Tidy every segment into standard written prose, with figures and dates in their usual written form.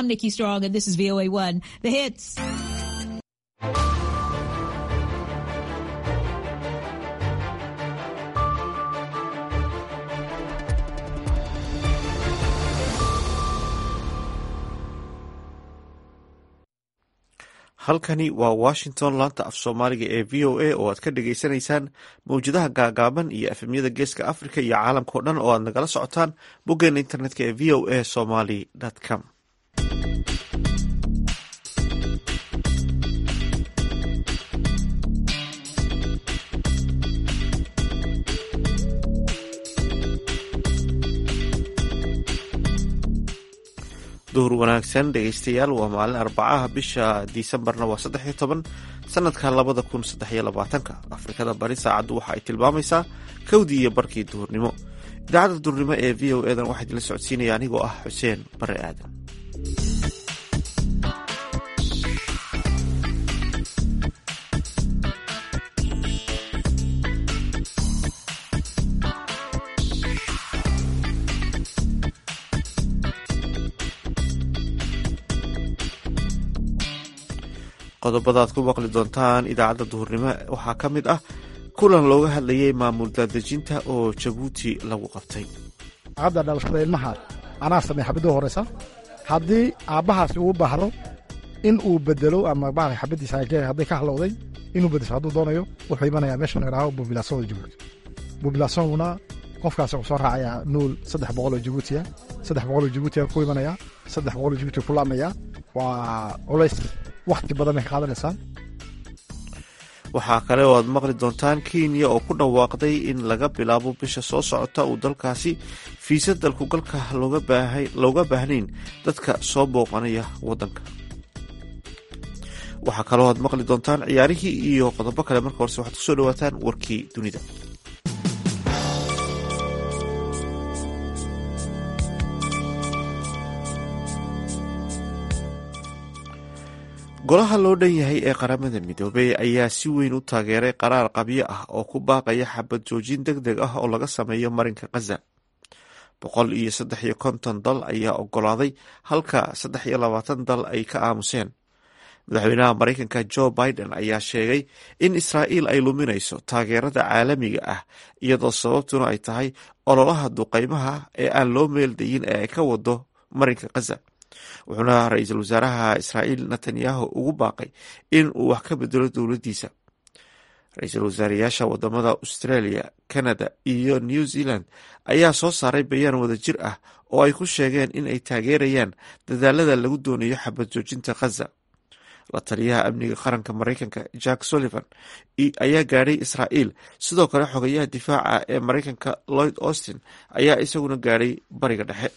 Nikki Strong, and this is VOA1, The Hits. halkani waa washington laanta af soomaaliga ee v o a oo aad ka dhagaysanaysaan mawjadaha gaagaaban iyo efemyada geeska africa iyo caalamkao dhan oo aad nagala socotaan boggeena internetka ee v o a somaly com duhur wanaagsan dhegeystayaal waa maalin arbacaha bisha disembarna waa 13 sanadka 2023 afrikada bari saacaddu waxa ay tilmaamaysaa kowdii iyo barkii duhurnimo. idaacadda duhurnimo ee v o edan waxaa idinla socodsiinaya anigoo ah xuseen bare aadan. qodobada aad ku maqli doontaan idaacadda duhurnimo waxaa ka mid ah kulan looga hadlayay maamul daadejinta oo jabuuti lagu qabtay. hadda dhalashada ilmaha anaa samey xabadda horeysa haddii aabbahaasi uu baahdo in uu bedelo ama baar xabaddiisa hadday ka halowday inuu bedesho hadduu doonayo wuxuu imanayaa meesha la yidhaaho bubilaasonda jabuuti. bubilaasonguna qofkaasi wuxuu soo raacayaa nuul 300 oo jabuutiya 300 oo jabuutiya ku imanaya 300 oo jabuuti ku laamaya waa culays waqti badan ay qaadanaysaa. waxaa kale oo aad maqli doontaan Kenya oo ku dhawaaqday in laga bilaabo bisha soo socota uu dalkaasi fiisa dalku galka looga baahnayn dadka soo booqanaya wadanka. waxaa kale oo aad maqli doontaan ciyaarihii iyo qodobo kale. marka horse waxaad kusoo dhawaataan warkii dunida. golaha loo dhan yahay ee qaramada midoobay ayaa si weyn u taageeray qaraar qabyo ah oo ku baaqaya xabad joojin deg deg ah oo laga sameeyo marinka Gaza. 153 dal ayaa ogolaaday halka 23 dal ay ka aamuseen. madaxweynaha Mareykanka Joe Biden ayaa sheegay in Israa'iil ay luminayso taageerada caalamiga ah iyadoo sababtuna ay tahay ololaha duqeymaha ee aan loo meeldayin ee ay ka wado marinka Gaza. wuxuuna ra-iisul wasaaraha Israa'iil Netanyahu ugu baaqay in uu wax ka bedelo dowladdiisa. ra-iisul wasaarayaasha wadamada Australia, Canada iyo New Zealand ayaa soo saaray bayaan wadajir ah oo ay ku sheegeen in ay taageerayaan dadaalada lagu doonayo xabad joojinta Gaza. la taliyaha amniga qaranka Mareykanka Jack Sullivan ayaa gaadhay Israa'iil. sidoo kale xogayaha difaaca ee Mareykanka Lloyd Austin ayaa isaguna gaadhay bariga dhexe.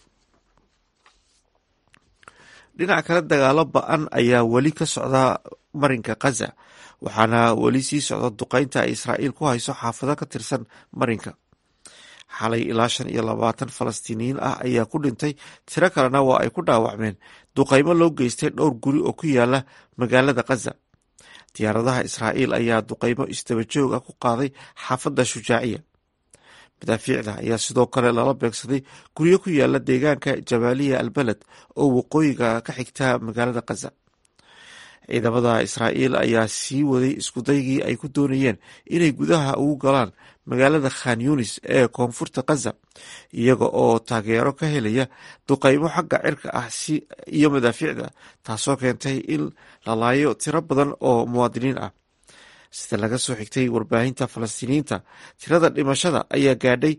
dhinaca kale dagaalo ba-an ayaa weli ka socda marinka Gaza waxaana weli sii socda duqeynta ay Israa'iil ku hayso xaafado ka tirsan marinka. xalay ilaa 25 Falastiiniyiin ah ayaa ku dhintay, tiro kalena waa ay ku dhaawacmeen duqeymo loo geystay dhowr guri oo ku yaala magaalada Gaza. diyaaradaha Israa'iil ayaa duqeymo isdaba joog ah ku qaaday xaafadda Shujaaciya. madaafiicda ayaa sidoo kale lala beegsaday guryo ku yaala deegaanka Jabaaliya Albalad oo waqooyiga ka xigta magaalada Gaza. ciidamada Israa'iil ayaa sii waday iskudaygii ay ku doonayeen inay gudaha ugu galaan magaalada Khan Yunis ee koonfurta Gaza iyaga oo taageero ka helaya duqeymo xagga cirka ah iyo madaafiicda, taasoo keentay in la laayo tiro badan oo muwaadiniin ah. sida laga soo xigtay warbaahinta Falastiiniyiinta, tirada dhimashada ayaa gaadhay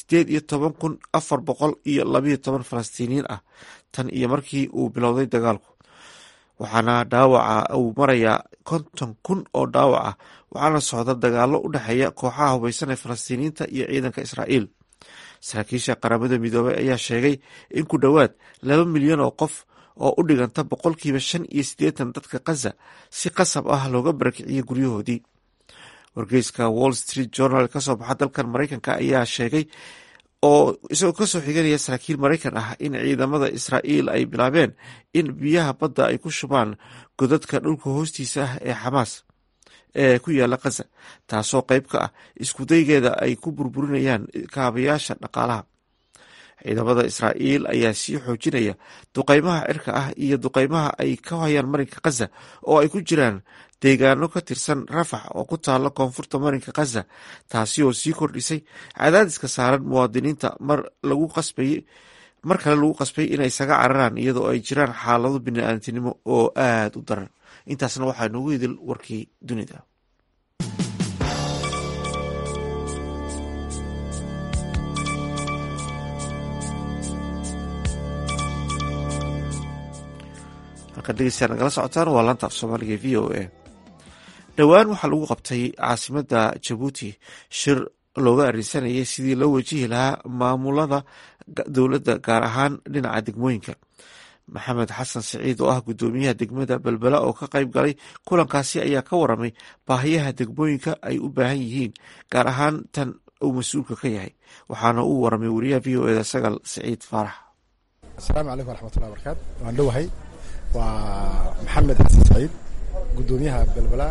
18,412 Falastiiniyiin ah tan iyo markii uu bilowday dagaalku, waxaana dhaawaca uu marayaa 50,000 oo dhaawac ah. waxaana socda dagaalo u dhexeeya kooxaha hubeysan ee Falastiiniyiinta iyo ciidanka Israa'iil. saraakiisha qaramada midoobay ayaa sheegay in ku dhowaad 2 milyan oo qof oo u dhiganta 85% dadka Gaza si qasab ah looga barakiciyay guryahoodii. wargeyska Wall Street Journal ka soo baxa dalkan Mareykanka ayaa sheegay oo isagoo kasoo xiganaya saraakiil Mareykan ah in ciidamada Israa'iil ay bilaabeen in biyaha badda ay ku shubaan godadka dhulka hoostiisa ah ee Xamaas ee ku yaala Gaza, taasoo qayb ka ah iskudaygeeda ay ku burburinayaan kaabayaasha dhaqaalaha. ciidamada israa'iil ayaa sii xoojinaya duqaymaha cirka ah iyo duqaymaha ay ka hayaan marinka khaza oo ay ku jiraan deegaano ka tirsan rafax oo ku taala koonfurta marinka khaza, taasi oo sii kordhisay cadaadiska saaran muwaadiniinta mar kale lagu qasbay inay isaga cararaan iyadoo ay jiraan xaalado bini'aadantinimo oo aada u daran. intaasna waxaa noogu idil warkii dunida. halkan dhegeystayaal nagala socotaan waa laanta af soomaaliga v o a. dhowaan waxaa lagu qabtay caasimadda jabuuti shir looga arinsanayay sidii loo wajihi lahaa maamulada dowladda gaar ahaan dhinaca degmooyinka. maxamed xasan siciid oo ah guddoomiyaha degmada belbela oo ka qayb galay kulankaasi ayaa ka waramay baahiyaha degmooyinka ay u baahan yihiin gaar ahaan tan uu mas-uulka ka yahay. waxaana uu waramay wariyaha v o eda sagal siciid faarax. asalaamu calaykum waraxmatullahi wabarakaatu. waan dhowahay, waa maxamed xasan siciid, guddoomiyaha belbela,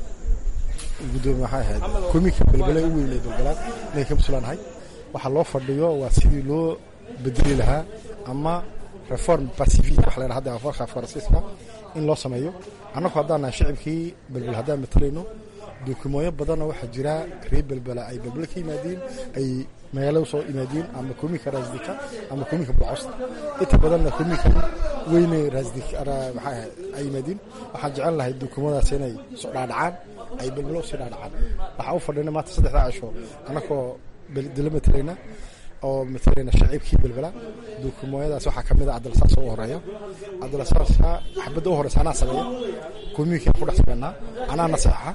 waxay ahayd komika belbela u weyn ee belbela inay ka mas-uulaanahay. waxaa loo fadhiyo waa sidii loo bedeli lahaa ama reform pacific waxa la yidhaha hadda afarka faransiiska in loo sameeyo. annagu haddaan nahay shicibkii belbel haddaan matalayno, dukumooyo badanna waxaa jira reer belbela ay belbela ka yimaadiin, ay magaalada usoo yimaadiin ama komika raasdika ama komika bulcosta. inta badanna komika weyne raasdik maxaa ay yimaadiin. waxaan jecel lahay dukumadaas inay soo dhaadhacaan, ay belbela usii dhaadhacaan. waxaa u fadhina maanta 3 cisho annagoo dila matalayna oo matalayna shacibkii belbela. dukumooyadaas waxaa ka mid a cabdilsaas ugu horeeya. cabdilsaasa xabadda u horeysa anaa sameeya, komika ku dhex sameynaa, anaa naseexa.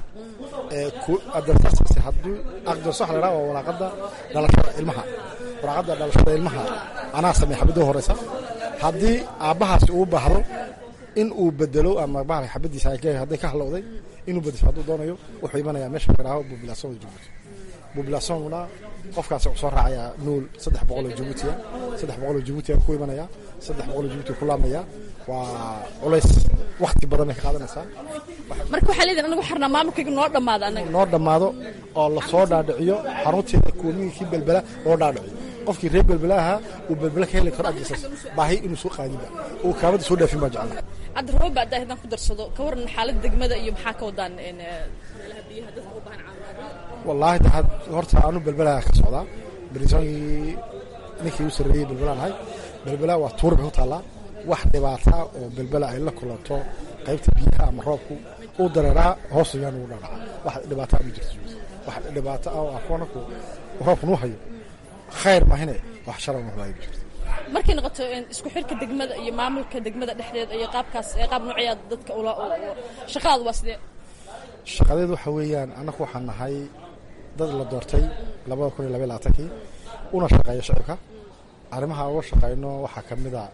cabdilsaas hadduu aqdarso waxa la yidhaha waa waraaqadda dhalashada ilmaha. waraaqadda dhalashada ilmaha anaa sameeya xabadda u horeysa. haddii aabbahaasi uu baahdo in uu bedelo ama bahalka xabaddiisa hadday ka halowday inuu bedesho hadduu doonayo wuxuu imanayaa meesha la yidhaaho population Djibouti. populationna qofkaasi wuxuu soo raacayaa nool 300 oo Djibouti ah. 300 oo Djibouti ku imanaya, 300 oo Djibouti ku laamaya. waa culays waqti badan ay ka qaadanaysaa. marka waxaa leedahay anagu xarna maamulkayga noo dhamaado oo la soo dhaadhiciyo xaruntii komikii belbela oo dhaadhiciyo. qofkii reer belbela ahaa uu belbela ka heli karo agdiisas baahi inuu soo qaadinba uu kaabada soo dhaafin baa jeclaa. hadda roob baa daahidan ku darsado ka waran xaaladda degmada iyo maxaa ka wadaan meelaha biyaha dadka u baahan caawimaad. wallaahi horta aanu belbela ka socdaa. bariisoonkii ninkii u sarreeyey belbela ahay. belbela waa tuur bay u taallaa. wax dhibaata oo belbela ay la kulanto qaybta biyaha ama roobku uu dareeraa hoos ayaan ugu dhaadhaca. wax dhibaata ma jirto. wax dhibaata oo aqoonku roobku nuu hayo khayr maahine wax shar ma hayo jirto. markay noqoto isku xirka degmada iyo maamulka degmada dhexdeeda iyo qaabkaas qaab noocyada dadka shaqadu waa sidee? shaqadeedu waxa weeyaan anagu waxaan nahay dad la doortay 2022 una shaqeeyo shacabka. arrimaha uga shaqeyno waxaa ka mid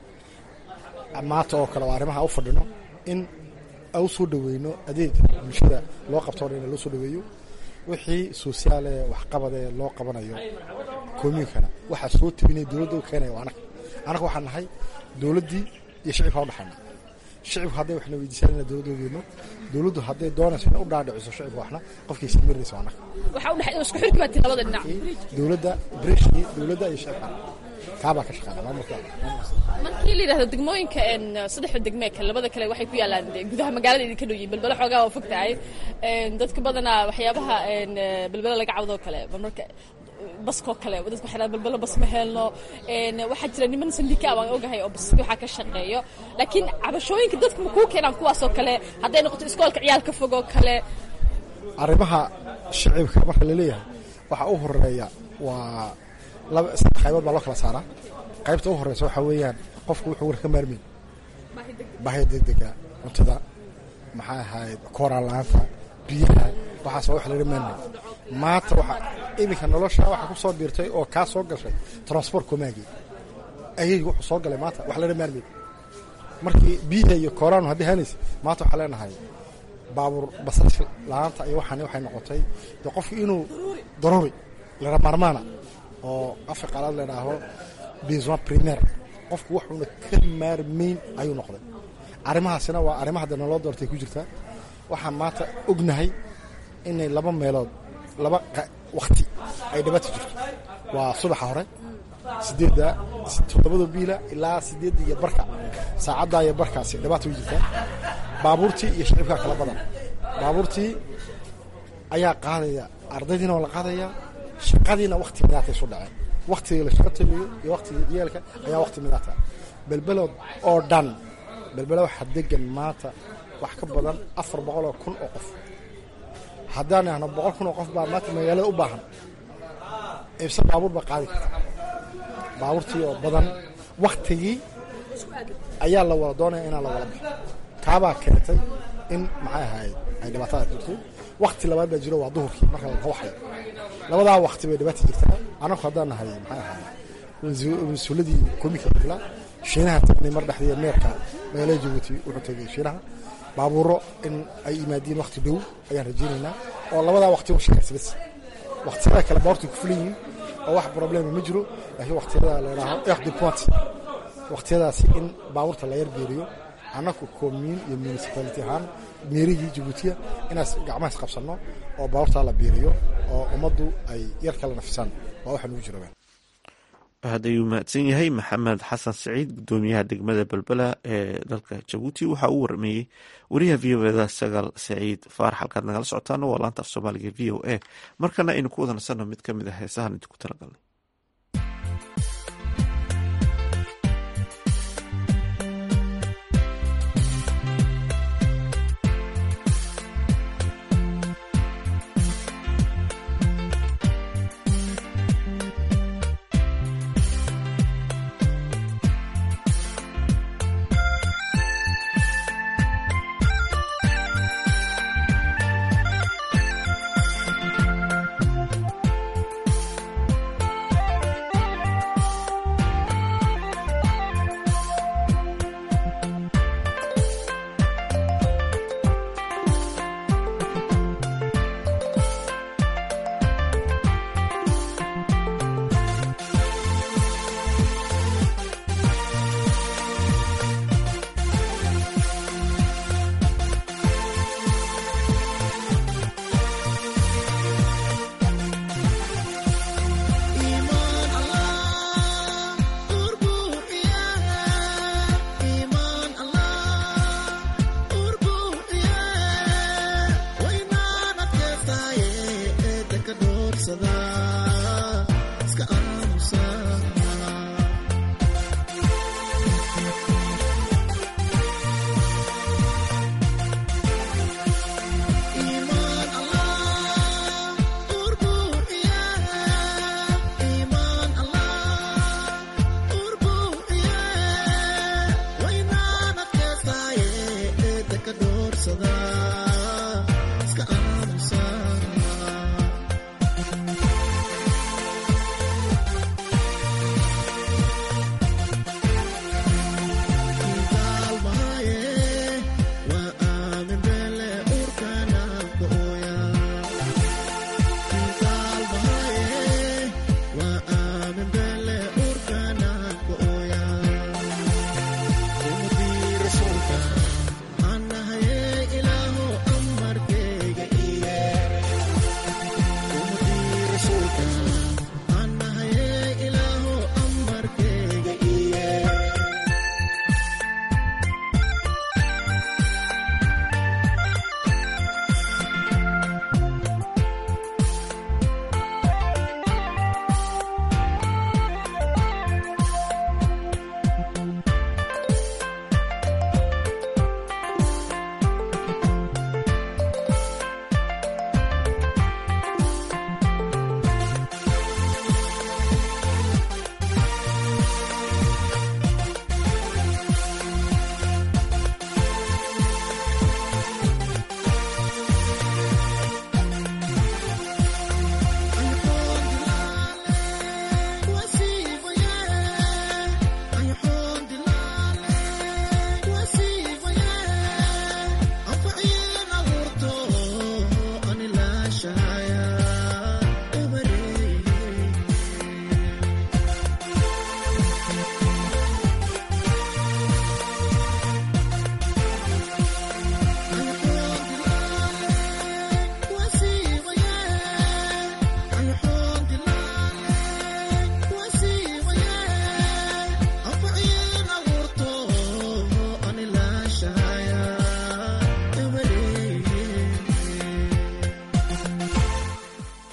ah maanta oo kale arrimaha u fadhino in au soo dhaweyno adeega bulshada loo qabto in loo soo dhaweeyo wixii soosaale wax qabade loo qabanayo komikana waxa soo tabinay dawladda u keenay anaga waxaan nahay dawladdii iyo shacabka u dhaxayna. shacabku hadday waxna weydiisaan in dawladoodeeno, dawladdu hadday doonayso in u dhaadhiciso shacabka waxna qofkii samiraysa anaga waxa u dhaxay isku xirka baad labada dhinac dawladda brishki dawladda iyo shacabka kaaba ka shaqeeya maamulka. markii la yiraahdo degmooyinka 3 degme kale labada kale waxay ku yaalaan gudaha magaalada idin ka dhow yihiin. belbela xoogaa waa fogtahay. dadka badanaa waxyaabaha belbela laga cawdo kale marka baskoo kale dadku waxay belbela bas ma helno. waxaa jira niman sindika aan ogahay oo baska waxa ka shaqeeyo, laakiin cabashooyinka dadku ma ku keenaan kuwaas oo kale hadday noqoto iskoolka ciyaalka fogo kale. arrimaha shacabka marka la leeyahay waxa uu horeeya waa laba qaybood baa loo kala saaraa. qaybta u horeysa waxa weeyaan qofku wuxuu war ka maarmin baahi degdega cuntada maxaa ahayd kooraan la'aanta biyaha waxaas wax laga maarmin. maanta waxa iminka nolosha waxa ku soo biirtay oo ka soo gashay transport komaagi ayay wuxuu soo galay maanta wax laga maarmin. markii biyaha iyo kooraan hadii hanis maanta waxa leenahay baabuur basas la'aanta iyo waxay noqotay qofku inuu daruuri la marmaana oo afqalaad leedahay besoin primaire qofku wuxuu ka maarmin ayuu noqday. arrimahaasina waa arrimaha dadna loo doortay ku jirta. waxaan maanta ognahay inay laba meelood laba waqti ay dhibaato jirto. waa subaxa hore 8 7 biila ilaa 8 iyo barka saacaddaa iyo barkaasi dhibaato way jirtaa. baabuurtii iyo shacibkaa kala badan. baabuurtii ayaa qaadaya, ardaydiina waa la qaadaya, shaqadiina waqti midaatay isu dhaceen. waqtigii la shaqo tagiyo iyo waqtigii ciyaalka ayaa waqti midaata. belbelood oo dhan, belbelo waxaa degan maanta wax ka badan 400,000 oo qof. haddaan ahno 100,000 oo qof baa maanta magaalada u baahan, ibsa baabuur baa qaadi karta. baabuurtii oo badan waktigii ayaa la wada doonaya inaan la wada baxo. kaabaa keentay in maxay ahayd ay dhibaatada jirto. wakti labaad baa jiro waa duhurkii marka la waxay labadaa wakti bay dhibaato jirtaa. anagu haddaan nahay maxay ahayd mas-uuladii komika bila shiinaha tagnay mar dhexdii meerka magaalada Jabuuti wuxuu tagay shiinaha baabuuro in ay yimaadiin wakti dhow ayaan rajaynaynaa oo labadaa wakti u shaqaysay. waqtiyada kale baabuurtu ku fulan yihiin oo wax problem ma jiro, laakiin waqtiyada la yiraahdo eqdi point waqtiyadaasi in baabuurta la yargeeriyo. anaku commune iyo municipality ahaan meerigii Jabuuti inaas gacmaha qabsano oo baabuurta la biiriyo oo umadu ay yar kala nafsaan waa waxa ugu jira. hadayuu mahadsan yahay maxamed xasan saciid gudoomiyaha degmada belbela ee dalka Jabuuti. waxa uu warmeeyey wariyaha VOA Sagal Saciid Faarax. halkaad nagala socotaan waa laanta af Soomaaliga VOA. markana aynu ku wadansano mid ka mid ah heesahan inta ku talagalnay.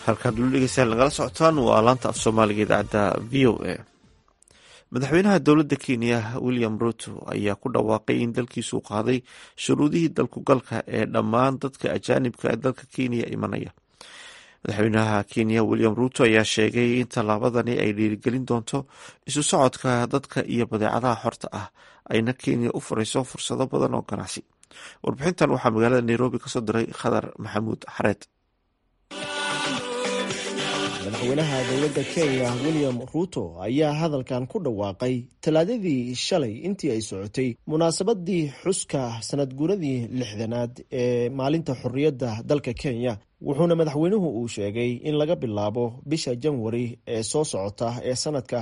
halkaad ulu dhegeystaan nagala socotaan waa laanta af soomaaliga idaacadda v o a. madaxweynaha dowladda kenya william ruto ayaa ku dhawaaqay in dalkiisu qaaday shuruudihii dalkugalka ee dhammaan dadka ajaanibka ee dalka kenya imanaya. madaxweynaha kenya william ruto ayaa sheegay in tallaabadani ay dhiirigelin doonto isu socodka dadka iyo badeecadaha xorta ah, ayna kenya u furayso fursado badan oo ganacsi. warbixintan waxaa magaalada nairobi kasoo diray khadar maxamuud xareed. madaxweynaha dowladda kenya william ruto ayaa hadalkan ku dhawaaqay talaadadii shalay intii ay socotay munaasabadii xuska sanad guuradii 60aad ee maalinta xorriyadda dalka kenya, wuxuuna madaxweynuhu uu sheegay in laga bilaabo bisha janwari ee soo socota ee sanadka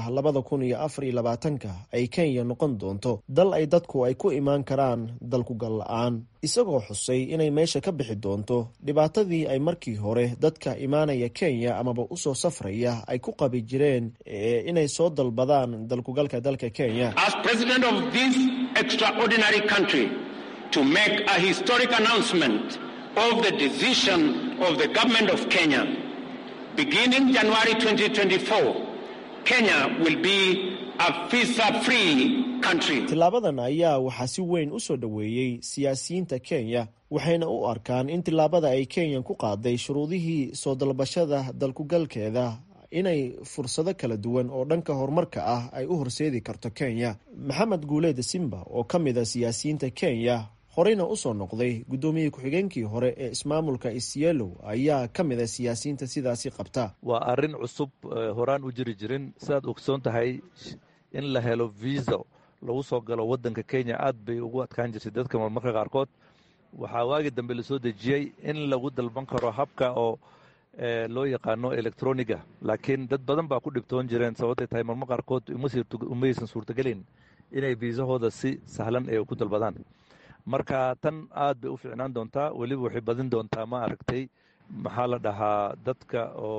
2024 ay kenya noqon doonto dal ay dadku ay ku imaan karaan dalkugal la-aan, isagoo xusay inay meesha ka bixi doonto dhibaatadii ay markii hore dadka imaanaya kenya amaba usoo safraya ay ku qabi jireen inay soo dalbadaan dalkugalka dalka kenya. As president of this extraordinary country, to make a historic announcement of the decision of the government of Kenya, beginning January 2024, Kenya will be a visa-free country. Tilaabadan ayaa waxaa si weyn u soo dhoweeyey siyaasiyiinta Kenya, waxayna u arkaan in tilaabada ay Kenya ku qaaday shuruudihii soo dalbashada dalkugalkeeda inay fursado kala duwan oo dhanka horumarka ah ay u horseedi karto Kenya. Maxamed Guuleed Simba oo ka mid ah siyaasiyiinta Kenya, horeyna usoo noqday guddoomiye ku-xigeenkii hore ee ismaamulka Isiolo, ayaa ka mid ah siyaasiyiinta sidaasi qabta. waa arrin cusub, horaan u jiri jirin. sidaad ogsoon tahay in la helo visa lagu soo galo waddanka Kenya aad bay ugu adkaan jirtay dadka marmarka qaarkood. waxaa waagi dambe lasoo dejiyey in lagu dalban karo habka oo loo yaqaano electroniga, laakiin dad badan baa ku dhibtoon jireen sababtay tahay marmar qaarkood umaysan suurtagelin inay viisahooda si sahlan ay ku dalbadaan. marka tan aad bay u fiicnaan doontaa, weliba waxay badin doontaa ma aragtay maxaa la dhahaa dadka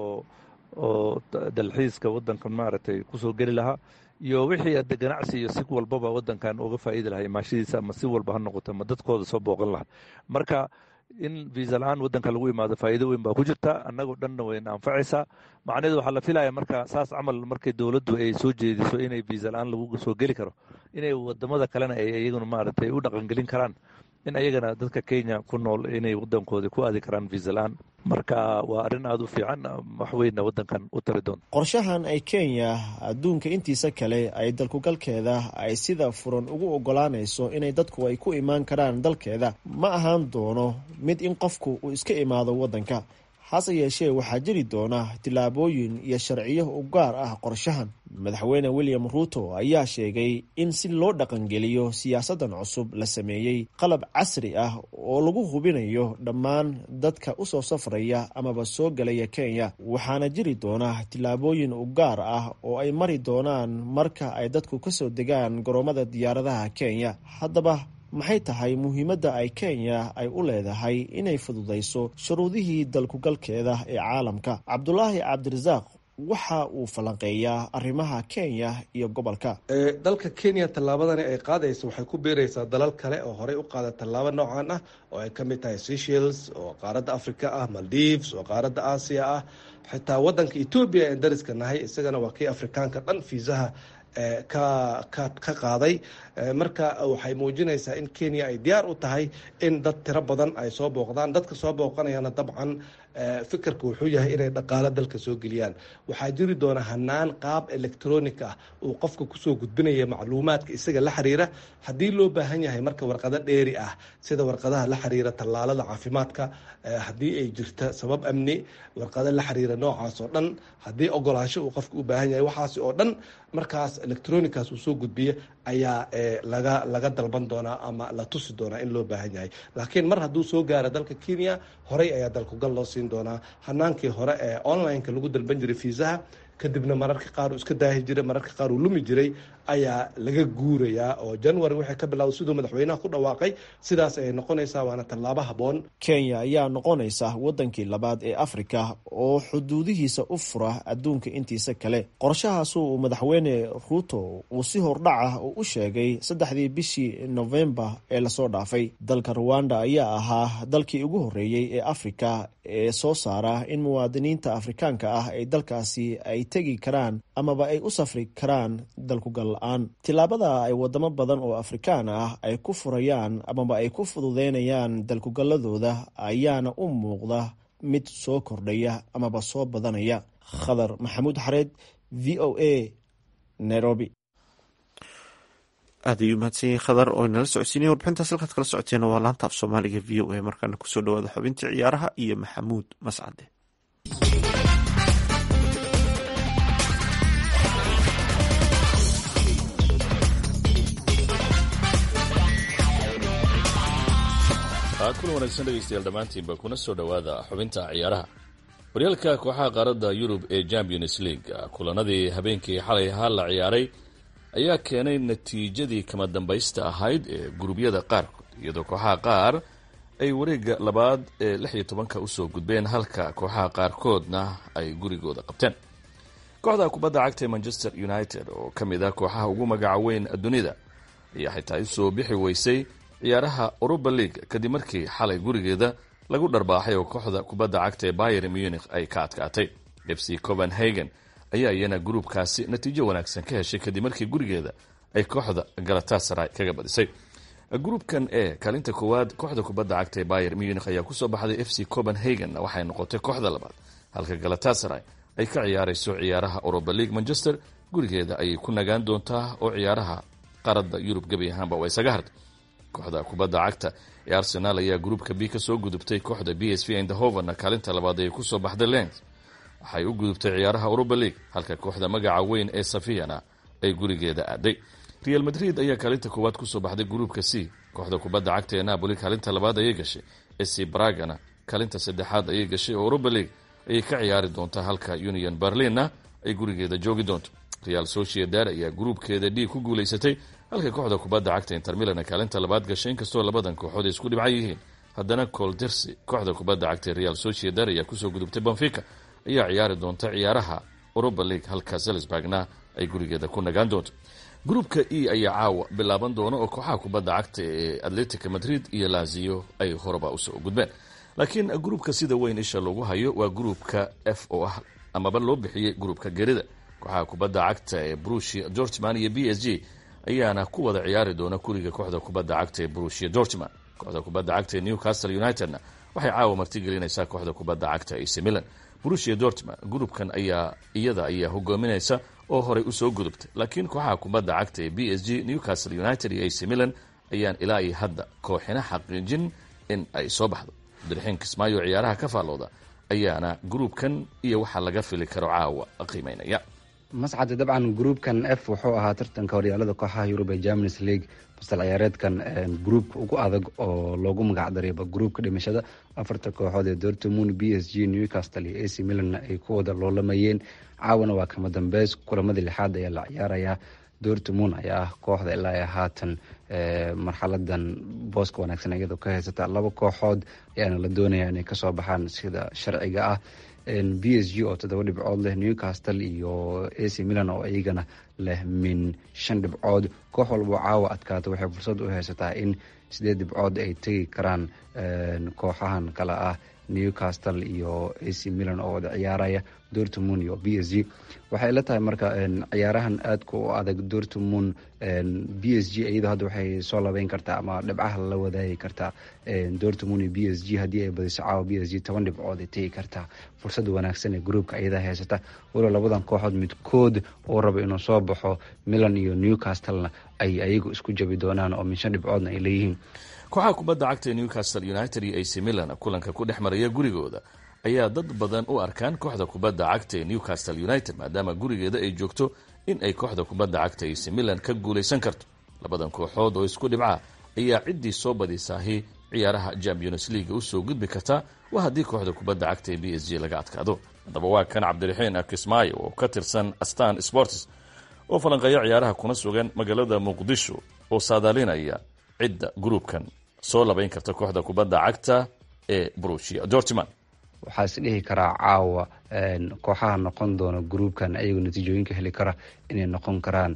oo dalxiiska waddankan maaragtay kusoo geli lahaa iyo wixii ade ganacsi iyo si walbaba waddankan uga faa'iidi lahaa imaashadiisa, ama si walba ha noqoto ama dadkooda soo booqan lahaa. marka in viisa la-aan waddanka lagu imaado faa'iido weyn baa ku jirta, annagoo dhanna wayna anfacaysaa. macnaheedu waxaa la filaya marka saas camal markay dowladdu ay soo jeediso inay viisa la-aan lagu soo geli karo, inay wadamada kalena ay iyaguna maaragtay u dhaqangelin karaan in ayagana dadka Kenya ku nool inay waddankooda ku aadi karaan viisa la-aan. marka waa arrin aad u fiican, wax weynna waddankan u tari doonta. qorshahan ay Kenya adduunka intiisa kale ay dalkugalkeeda ay sida furan ugu ogolaanayso inay dadku ay ku imaan karaan dalkeeda ma ahaan doono mid in qofku uu iska imaado waddanka. hase yeeshee waxaa jiri doona tilaabooyin iyo sharciyo u gaar ah qorshahan. madaxweyne William Ruto ayaa sheegay in si loo dhaqangeliyo siyaasadan cusub la sameeyey qalab casri ah oo lagu hubinayo dhammaan dadka usoo safraya amaba soo galaya Kenya, waxaana jiri doona tilaabooyin u gaar ah oo ay mari doonaan marka ay dadku kasoo degaan garoomada diyaaradaha Kenya. haddaba maxay tahay muhiimadda ay Kenya ay u leedahay inay fududayso shuruudihii dalkugalkeeda ee caalamka? Cabdulaahi Cabdirasaaq waxa uu falanqeeyaa arrimaha Kenya iyo gobolka. dalka Kenya tallaabadani ay qaadayso waxay ku beeraysaa dalal kale oo horey u qaada tallaabo noocan ah, oo ay ka mid tahay Seychelles oo qaaradda Afrika ah, Maldives oo qaaradda Aasiya ah, xitaa waddanka Ethiopia ee dariska nahay isagana waa kii Afrikaanka dhan fiisaha ka qaaday. marka waxay muujinaysaa in Kenya ay diyaar u tahay in dad tiro badan ay soo booqdaan. dadka soo booqanayana dabcan fikirka wuxuu yahay inay dhaqaalo dalka soo geliyaan. waxaa jiri doona hanaan qaab electronic ah uu qofka kusoo gudbinaya macluumaadka isaga la xiriira, haddii loo baahan yahay marka warqado dheeri ah sida warqadaha la xiriira tallaalada caafimaadka, haddii ay jirta sabab amni, warqado la xiriira noocaas oo dhan, haddii ogolaansho uu qofka u baahan yahay, waxaas oo dhan markaas electronicaas uu soo gudbiya ayaa laga dalban doonaa ama la tusi doonaa in loo baahan yahay. laakiin mar hadduu soo gaaro dalka Kenya, horey ayaa dalkugal loo siin doonaa. hanaankii hore ee online-ka lagu dalban jiray fiisaha, kadibna mararka qaar uu iska daahi jiray, mararka qaar uu lumi jiray, ayaa laga guurayaa oo January waxay ka bilowday sidoo madaxweynaha ku dhawaaqay. sidaas ay noqonaysaa, waana tallaabo haboon. Kenya ayaa noqonaysa wadankii labaad ee Afrika oo xuduudihiisa u fura adduunka intiisa kale. qorshahaas uu madaxweyne Ruto uu si hordhac ah u sheegay 3 bishii November ee lasoo dhaafay. dalka Rwanda ayaa ahaa dalkii ugu horeeyay ee Afrika ee soo saara in muwaadiniinta afrikaanka ah ee dalkaasi ay tegi karaan amaba ay u safri karaan dalkugal la-aan. tillaabada ay wadamo badan oo afrikaan ah ay ku furayaan amaba ay ku fududeynayaan dalkugalladooda ayaana u muuqda mid soo kordhaya amaba soo badanaya. khadar maxamuud xareed, v o a, nairobi. aad ayuu mahadsan yahay khadar oo inala socodsiinaya warbixintaas. halkaad kala socoteena waa laanta af soomaaliga v o a. markaana kusoo dhawaada xubintii ciyaaraha iyo maxamuud mascade. kulan wanaagsan dhegeystayaal dhammaantiinba kuna soo dhowaada xubinta ciyaaraha. horyaalka kooxaha qaaradda yurub ee champions league kulanadii habeenkii xalay ahaa la ciyaaray ayaa keenay natiijadii kama dambaysta ahayd ee gurubyada qaarkood, iyadoo kooxaha qaar ay wareega labaad ee 16 usoo gudbeen halka kooxaha qaarkoodna ay gurigooda qabteen. kooxda kubadda cagta ee Manchester United oo ka mid ah kooxaha ugu magaca weyn dunida ayaa xitaa usoo bixi weysay ciyaaraha Europa League kadib markii xalay gurigeeda lagu dharbaaxay oo kooxda kubadda cagta ee Bayern Munich ay ka adkaatay. FC Copenhagen ayaa iyana gruubkaasi natiijo wanaagsan ka heshay kadib markii gurigeeda ay kooxda Galatasaray kaga badisay. gruubkan ee kaalinta koowaad kooxda kubadda cagta ee Bayern Munich ayaa kusoo baxday. FC Copenhagen waxay noqotay kooxda labaad, halka Galatasaray ay ka ciyaarayso ciyaaraha Europa League. Manchester gurigeeda ayay ku nagaan doontaa oo ciyaaraha qaarada Yurub gabi ahaanba way isaga hartay. kooxda kubadda cagta ee Arsenal ayaa gruubka B ka soo gudubtay. kooxda PSV Eindhoven kaalinta labaad ay kusoo baxday. Lens waxay u gudubtay ciyaaraha Europa League, halka kooxda magaca weyn ee Sevilla ay gurigeeda aaday. Real Madrid ayaa kaalinta koowaad kusoo baxday gruubka C. kooxda kubadda cagta ee Napoli kaalinta labaad ayay gashay. SC Bragana kaalinta saddexaad ayay gashay oo Europa League ayay ka ciyaari doontaa, halka Union Berlinna ay gurigeeda joogi doonto. Real Sociedad ayaa gruubkeeda D ku guuleysatay, halka kooxda kubadda cagta Inter Milan kaalinta labaad gashay. inkastoo labadan kooxood isku dhibcan yihiin, haddana Coldersi kooxda kubadda cagta Real Sociedad ayaa kusoo gudubtay. Benfica ayaa ciyaari doonta ciyaaraha Europa League, halka Salzburgna ay gurigeeda ku nagaan doonto. gruubka E ayaa caawa bilaaban doona oo kooxaha kubadda cagta ee Atletico Madrid iyo Lazio ay horeba usoo gudbeen. laakiin gruubka sida weyn isha lagu hayo waa gruubka F oo ah amaba loo bixiyey gruubka gerida. kooxaha kubadda cagta ee Borussia Dortmund iyo PSG ayaana ku wada ciyaari doona kuriga kooxda kubadda cagta ee Borussia Dortmund. kooxda kubadda cagta ee Newcastle Unitedna waxay caawa martigelinaysaa kooxda kubadda cagta AC Milan. Borussia Dortmund gruubkan ayaa hogaaminaysa oo horey usoo gudubtay, laakiin kooxaha kubadda cagta ee PSG, Newcastle United iyo AC Milan ayaan ilaa iyo hadda kooxina xaqiijin in ay soo baxdo. Abdirxiin Kismaayo ciyaaraha ka faallooda ayaana gruubkan iyo waxa laga fili karo caawa qiimeynaya. mascade dabcan gruubkan F wuxuu ahaa tartanka horyaalada kooxaha Yurub ee Champions League fasal ciyaareedkan gruubka ugu adag oo loogu magac daray gruubka dhimashada. afarta kooxood ee Dortmund, PSG, Newcastle iyo AC Milan ay ku wada loolamayeen. caawana waa kama dambeys kulamadii lixaad ayaa la ciyaarayaa. Dortmund ayaa ah kooxda ilaa haatan marxaladan booska wanaagsan iyadoo ka haysata. laba kooxood ayaana la doonaya inay kasoo baxaan sida sharciga ah. PSG oo 7 dhibcood leh, Newcastle iyo AC Milan oo iyagana leh min 5 dhibcood. koox walba caawa adkaata waxay fursad u haysataa in 8 dhibcood ay tegi karaan kooxahan kale ah Newcastle iyo AC Milan oo wada ciyaaraya. Dortmund iyo PSG waxay la tahay marka ciyaarahan aadka u adag. Dortmund PSG iyadoo hadda waxay soo labeyn kartaa ama dhibcaha la wadaagi kartaa. Dortmund iyo PSG haddii ay badiso caawa PSG 10 dhibcood ay tegi kartaa. fursad wanaagsan ee gruubka iyada haysata. walow labadan kooxood midkood oo raba inuu soo baxo, Milan iyo Newcastle ay ayagu isku jabi doonaan oo min 5 dhibcoodna ay leeyihiin. kooxaha kubadda cagta ee Newcastle United iyo AC Milan kulanka ku dhex maraya gurigooda ayaa dad badan u arkaan kooxda kubadda cagta ee Newcastle United maadaama gurigeeda ay joogto in ay kooxda kubadda cagta AC Milan ka guuleysan karto. labadan kooxood oo isku dhibca ayaa ciddii soo badisaahi ciyaaraha Champions League usoo gudbi karta waa haddii kooxda kubadda cagta ee PSG laga adkaado. haddaba waa kan Cabdirxiin Kismaayo oo ka tirsan Astaan Sports oo falanqeeya ciyaaraha kuna sugan magaalada Muqdisho oo saadaalinaya cidda gruubkan soo labeyn karta kooxda kubadda cagta ee Borussia Dortmund. waxaa is dhihi karaa caawa kooxaha noqon doona gruubkan ayagoo natiijooyinka heli kara inay noqon karaan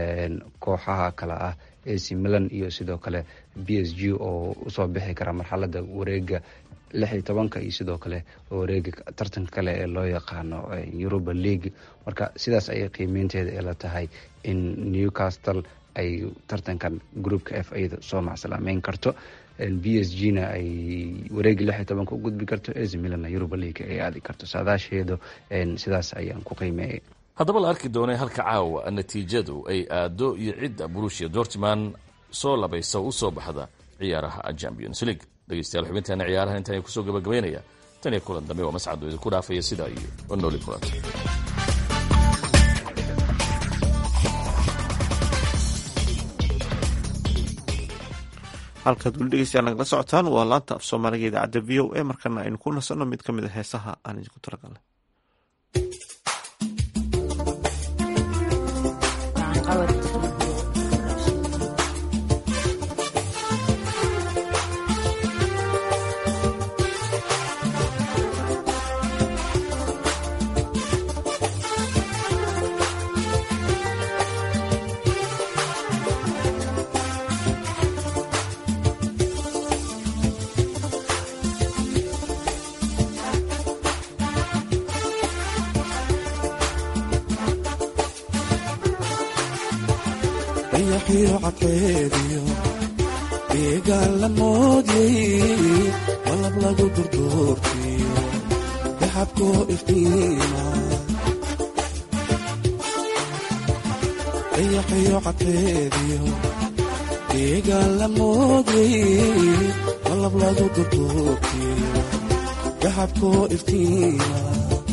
kooxaha kale ah AC Milan iyo sidoo kale PSG oo usoo bixi kara marxalada wareega 16 iyo sidoo kale wareega tartanka kale ee loo yaqaano Europa League. marka sidaas ayay qiimeynteeda ila tahay in Newcastle ay tartankan groupka F ayada soo macsalaameyn karto, PSG-na ay wareegi 16 u gudbi karto, AC Milan Europa League ay aadi karto. saadaasheedu sidaas ayaan ku qiimeeyay. haddaba la arki doonay halka caawa natiijadu ay aado iyo cidda Borussia Dortmund soo labaysa u soo baxda ciyaaraha Champions League. dhegeystayaal xubinteena ciyaaraha intaan ay kusoo gabagabeynaya tan iyo kulan dambe waa mascad oo idinku dhaafaya sidaa iyo nooli kulanto. halkaad weli dhegeystayaal nagala socotaan waa laanta af soomaaliga idaacadda v o a. markana aynu ku nasanno mid ka mid a heesaha aan idinku talagalnay. deegaan la moodyay malab lagu durduurtiyo daxabkoo iftiima dayaxiyo cadkeediyo deegaan la moodyay malab lagu durduurtiyo daxabkoo iftiima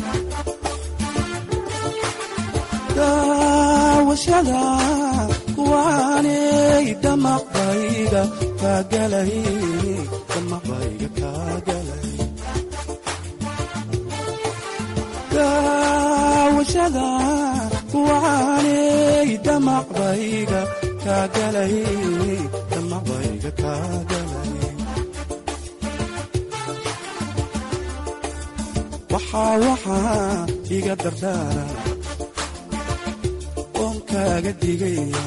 daawashada kuwaanay damaqbayga kaagalay daawashada kuwaanay damaqbayga kaagalay waxaa iga dardaara oon kaaga digaya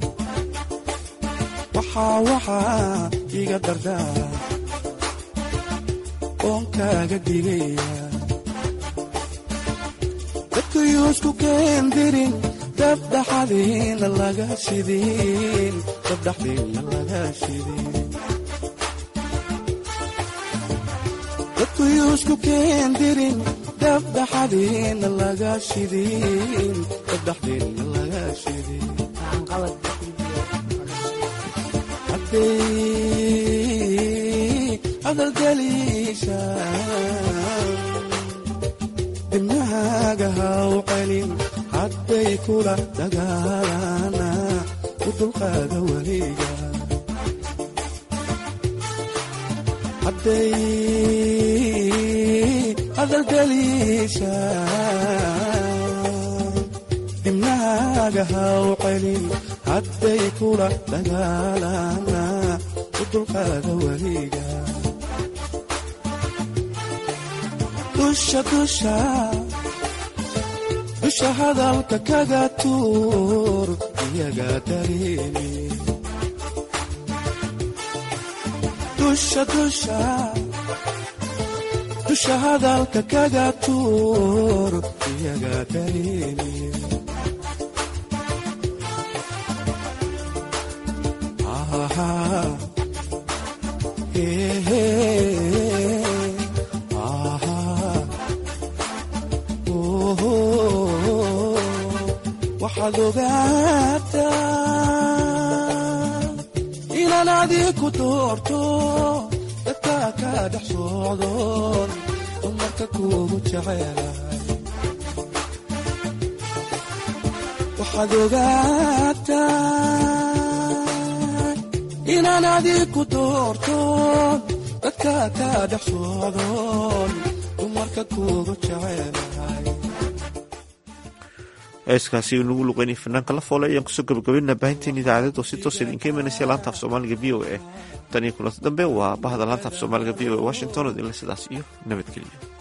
waxaa iga dardaara oon kaaga digaya dadkayuusku keendirin dabdhaxadiina laga shidin dadkayuusku keendirin dabdhaxadiina laga shidin dabdhaxdiina laga shidin adaldaliisha dimnahaaga haw celin hadday kula dagaalana u dulqaada weliga hadday adaldaliisha dimnahaaga haw celin hadday kula dagaalana u dulqaada weliga dusha hadalka kaga tuur iyaga dareemi dusha hadalka kaga tuur iyaga dareemi waxaad ogaataa inaan adiku doorto dadka ka dhex socdoon dumarka kuugu jecelahay waxaad ogaataa inaan adiku doorto dadka ka dhex socdoon dumarka kuugu jecelahay. heeskaasi nagu luqeynay fanaanka la foole ayaan kusoo gabagabaynaa baahinteen idaacadeed oo si toos idinka imanaysa laanta af soomaaliga v o a tan iyo kulanta dambe waa bahda laanta af soomaaliga v o a washington oo idinle sidaas iyo nabadgelyo.